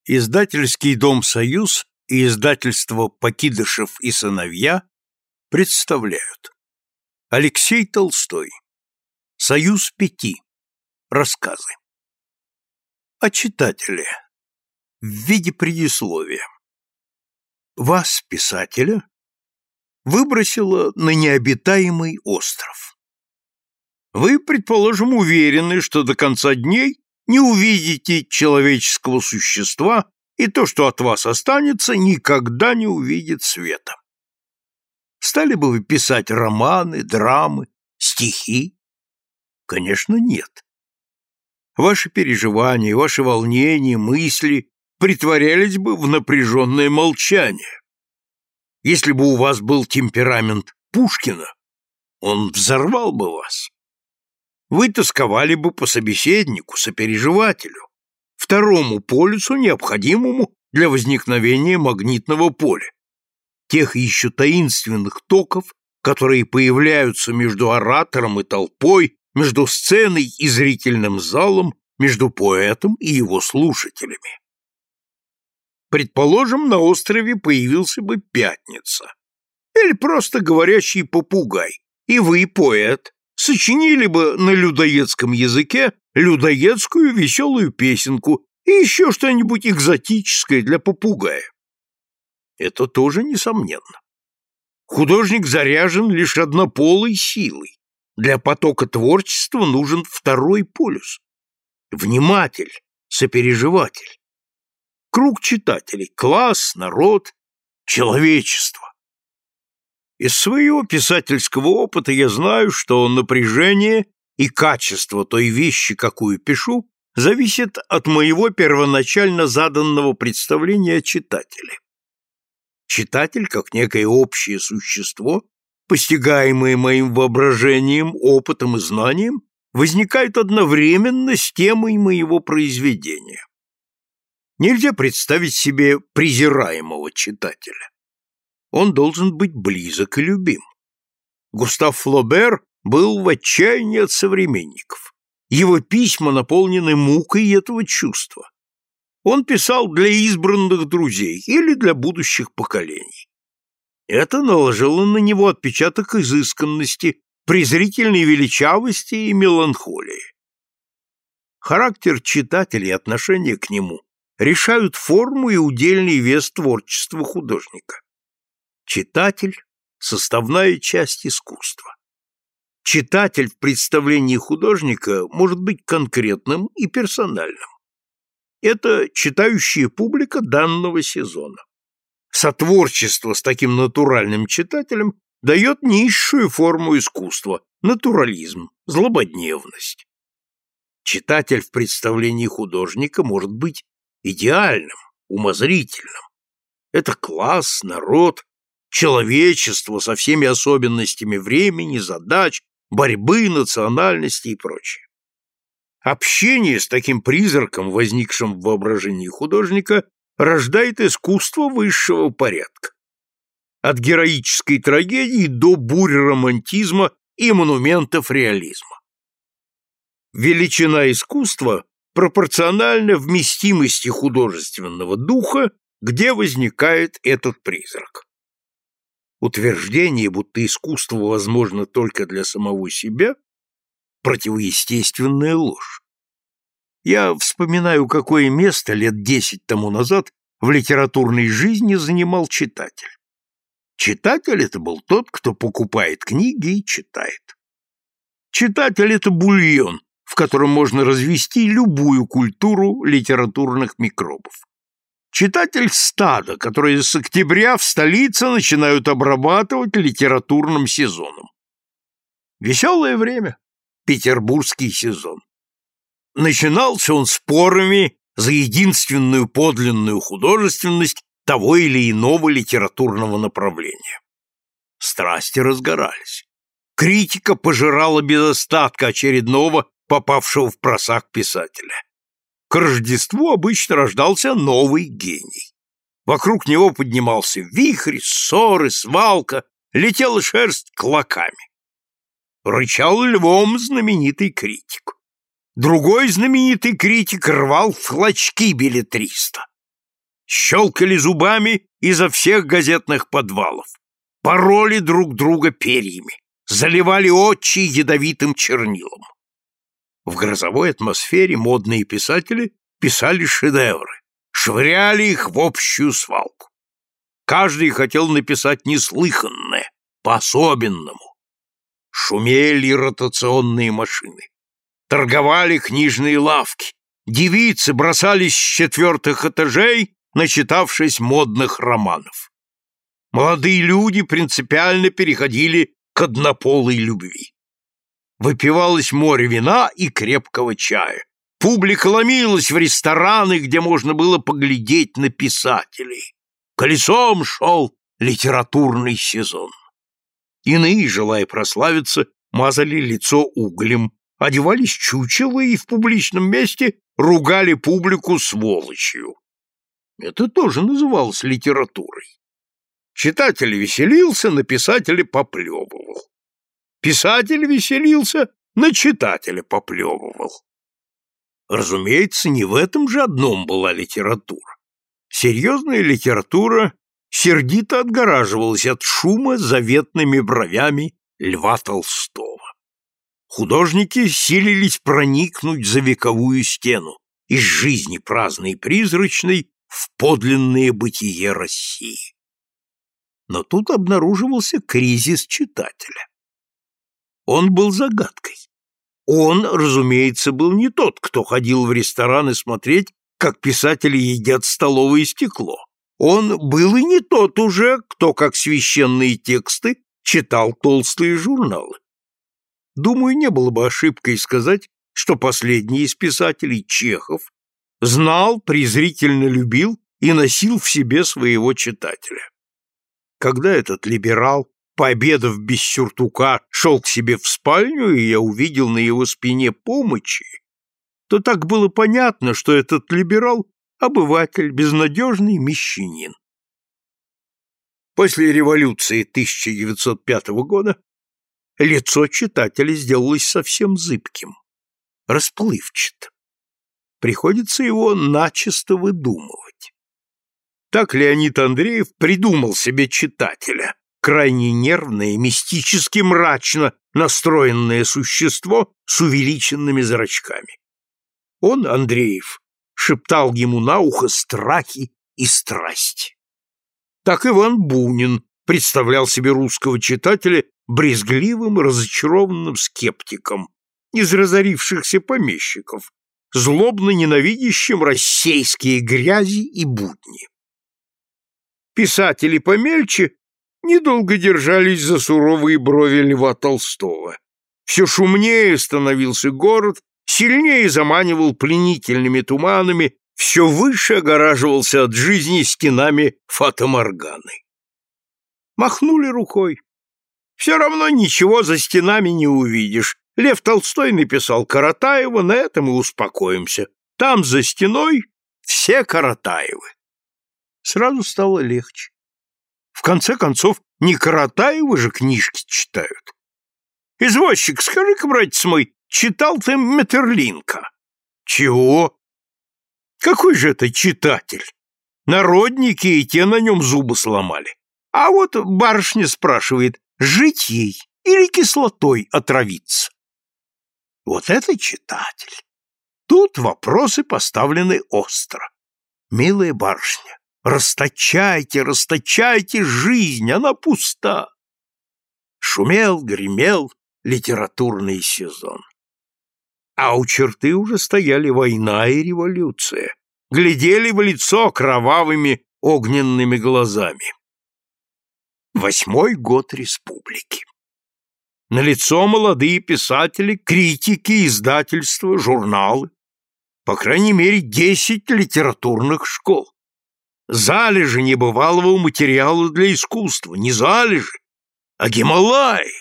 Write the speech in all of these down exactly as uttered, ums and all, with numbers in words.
Издательский дом «Союз» и издательство «Покидышев и сыновья» представляют. Алексей Толстой. Союз пяти. Рассказы. О читателе. В виде предисловия. Вас, писателя, выбросило на необитаемый остров. Вы, предположим, уверены, что до конца дней не увидите человеческого существа, и то, что от вас останется, никогда не увидит света. Стали бы вы писать романы, драмы, стихи? Конечно, нет. Ваши переживания, ваши волнения, мысли притворялись бы в напряженное молчание. Если бы у вас был темперамент Пушкина, он взорвал бы вас. Вы тосковали бы по собеседнику, сопереживателю, второму полюсу, необходимому для возникновения магнитного поля, тех еще таинственных токов, которые появляются между оратором и толпой, между сценой и зрительным залом, между поэтом и его слушателями. Предположим, на острове появился бы Пятница, или просто говорящий попугай, и вы, поэт, сочинили бы на людоедском языке людоедскую веселую песенку и еще что-нибудь экзотическое для попугая. Это тоже несомненно. Художник заряжен лишь однополой силой. Для потока творчества нужен второй полюс. Вниматель, сопереживатель. Круг читателей, класс, народ, человечество. Из своего писательского опыта я знаю, что напряжение и качество той вещи, какую пишу, зависит от моего первоначально заданного представления о читателе. Читатель, как некое общее существо, постигаемое моим воображением, опытом и знанием, возникает одновременно с темой моего произведения. Нельзя представить себе презираемого читателя. Он должен быть близок и любим. Густав Флобер был в отчаянии от современников. Его письма наполнены мукой этого чувства. Он писал для избранных друзей или для будущих поколений. Это наложило на него отпечаток изысканности, презрительной величавости и меланхолии. Характер читателя и отношение к нему решают форму и удельный вес творчества художника. Читатель – составная часть искусства. Читатель в представлении художника может быть конкретным и персональным. Это читающая публика данного сезона. Сотворчество с таким натуральным читателем дает низшую форму искусства – натурализм, злободневность. Читатель в представлении художника может быть идеальным, умозрительным. Это класс, народ, человечество со всеми особенностями времени, задач, борьбы, национальности и прочее. Общение с таким призраком, возникшим в воображении художника, рождает искусство высшего порядка. От героической трагедии до бурь романтизма и монументов реализма. Величина искусства пропорциональна вместимости художественного духа, где возникает этот призрак. Утверждение, будто искусство возможно только для самого себя, противоестественная ложь. Я вспоминаю, какое место лет десять тому назад в литературной жизни занимал читатель. Читатель — это был тот, кто покупает книги и читает. Читатель — это бульон, в котором можно развести любую культуру литературных микробов. Читатель — стадо, которое с октября в столице начинают обрабатывать литературным сезоном. Веселое время. Петербургский сезон. Начинался он спорами за единственную подлинную художественность того или иного литературного направления. Страсти разгорались. Критика пожирала без остатка очередного попавшего в просак писателя. К Рождеству обычно рождался новый гений. Вокруг него поднимался вихрь, ссоры, свалка, летела шерсть клоками. Рычал львом знаменитый критик. Другой знаменитый критик рвал в клочки беллетриста. щелкали зубами изо всех газетных подвалов, пороли друг друга перьями, заливали очи ядовитым чернилом. В грозовой атмосфере модные писатели писали шедевры, швыряли их в общую свалку. Каждый хотел написать неслыханное, по-особенному. Шумели ротационные машины, торговали книжные лавки, девицы бросались с четвертых этажей, начитавшись модных романов. Молодые люди принципиально переходили к однополой любви. Выпивалось море вина и крепкого чая. Публика ломилась в рестораны, где можно было поглядеть на писателей. Колесом шел литературный сезон. Иные, желая прославиться, мазали лицо углем, одевались чучело и в публичном месте ругали публику сволочью. Это тоже называлось литературой. Читатель веселился, на писателя поплевывал. Писатель веселился, на читателя поплевывал. Разумеется, не в этом же одном была литература. Серьезная литература сердито отгораживалась от шума заветными бровями Льва Толстого. Художники силились проникнуть за вековую стену из жизни праздной и призрачной в подлинное бытие России. Но тут обнаруживался кризис читателя. Он был загадкой. Он, разумеется, был не тот, кто ходил в рестораны смотреть, как писатели едят столовое стекло. Он был и не тот уже, кто, как священные тексты, читал толстые журналы. Думаю, не было бы ошибкой сказать, что последний из писателей, Чехов, знал, презрительно любил и носил в себе своего читателя. Когда этот либерал, пообедав без сюртука, шел к себе в спальню, и я увидел на его спине помощи, то так было понятно, что этот либерал — обыватель, безнадежный мещанин. После революции тысяча девятьсот пятого года лицо читателя сделалось совсем зыбким, расплывчатым. Приходится его начисто выдумывать. Так Леонид Андреев придумал себе читателя, крайне нервное, мистически мрачно настроенное существо с увеличенными зрачками. Он, Андреев, шептал ему на ухо страхи и страсти. Так Иван Бунин представлял себе русского читателя брезгливым, разочарованным скептиком из разорившихся помещиков, злобно ненавидящим российские грязи и будни. Писатели помельче недолго держались за суровые брови Льва Толстого. Все шумнее становился город, сильнее заманивал пленительными туманами, все выше огораживался от жизни стенами фатаморганы. Махнули рукой. Все равно ничего за стенами не увидишь. Лев Толстой написал Каратаева, на этом и успокоимся. Там, за стеной, все Каратаевы. Сразу стало легче. В конце концов, не Каратаевы же книжки читают. Извозчик, скажи-ка, братец мой, читал ты Метерлинка? Чего? Какой же это читатель? Народники и те на нем зубы сломали. А вот барышня спрашивает, жить ей или кислотой отравиться? Вот это читатель. Тут вопросы поставлены остро. Милая барышня, расточайте, расточайте жизнь, она пуста. Шумел, гремел литературный сезон. А у черты уже стояли война и революция, глядели в лицо кровавыми огненными глазами. Восьмой год республики. Налицо молодые писатели, критики, издательства, журналы. По крайней мере, десять литературных школ. Залежи небывалого материала для искусства. Не залежи, а Гималаи.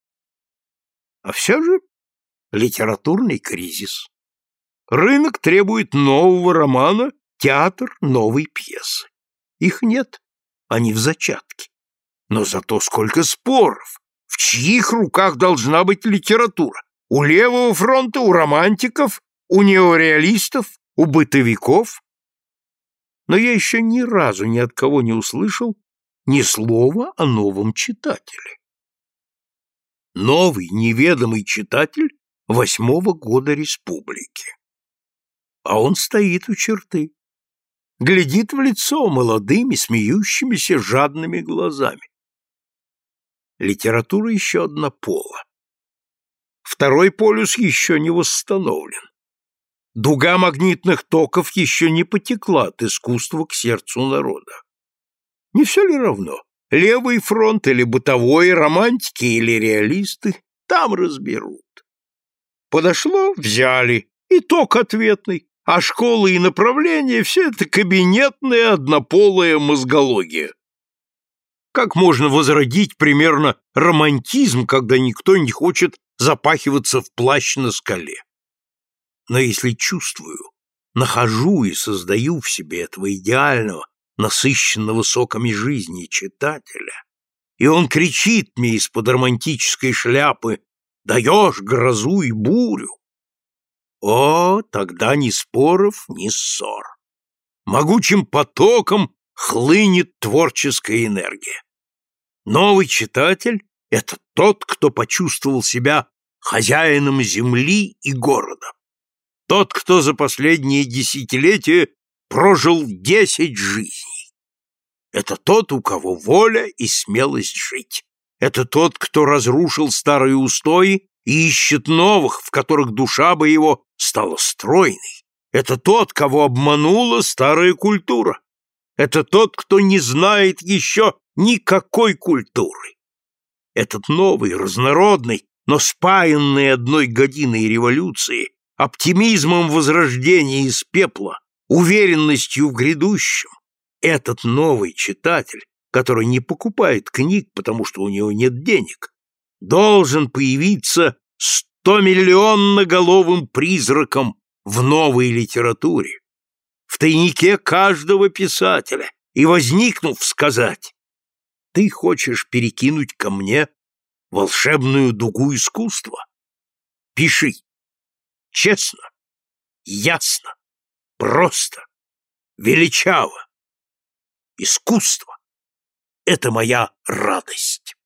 А все же литературный кризис. Рынок требует нового романа, театр новой пьесы. Их нет, они в зачатке. Но зато сколько споров. В чьих руках должна быть литература? У левого фронта, у романтиков, у неореалистов, у бытовиков? но я еще ни разу ни от кого не услышал ни слова о новом читателе. Новый, неведомый читатель восьмого года республики. А он стоит у черты, глядит в лицо молодыми, смеющимися, жадными глазами. Литература еще одна пола. Второй полюс еще не восстановлен. Дуга магнитных токов еще не потекла от искусства к сердцу народа. Не все ли равно? Левый фронт или бытовой, романтики или реалисты, там разберут. Подошло — взяли, итог ответный, а школы и направления — все это кабинетная однополая мозгология. Как можно возродить примерно романтизм, когда никто не хочет запахиваться в плащ на скале? Но если чувствую, нахожу и создаю в себе этого идеального, насыщенного соками жизни читателя, и он кричит мне из-под романтической шляпы: «Даешь грозу и бурю!» О, тогда ни споров, ни ссор. Могучим потоком хлынет творческая энергия. Новый читатель — это тот, кто почувствовал себя хозяином земли и города. Тот, кто за последние десятилетия прожил десять жизней. Это тот, у кого воля и смелость жить. Это тот, кто разрушил старые устои и ищет новых, в которых душа бы его стала стройной. Это тот, кого обманула старая культура. Это тот, кто не знает еще никакой культуры. Этот новый, разнородный, но спаянный одной годиной революции, оптимизмом возрождения из пепла, уверенностью в грядущем, этот новый читатель, который не покупает книг, потому что у него нет денег, должен появиться стомиллионноголовым призраком в новой литературе, в тайнике каждого писателя, и, возникнув, сказать: «Ты хочешь перекинуть ко мне волшебную дугу искусства? Пиши. Честно, ясно, просто, величаво. Искусство — это моя радость».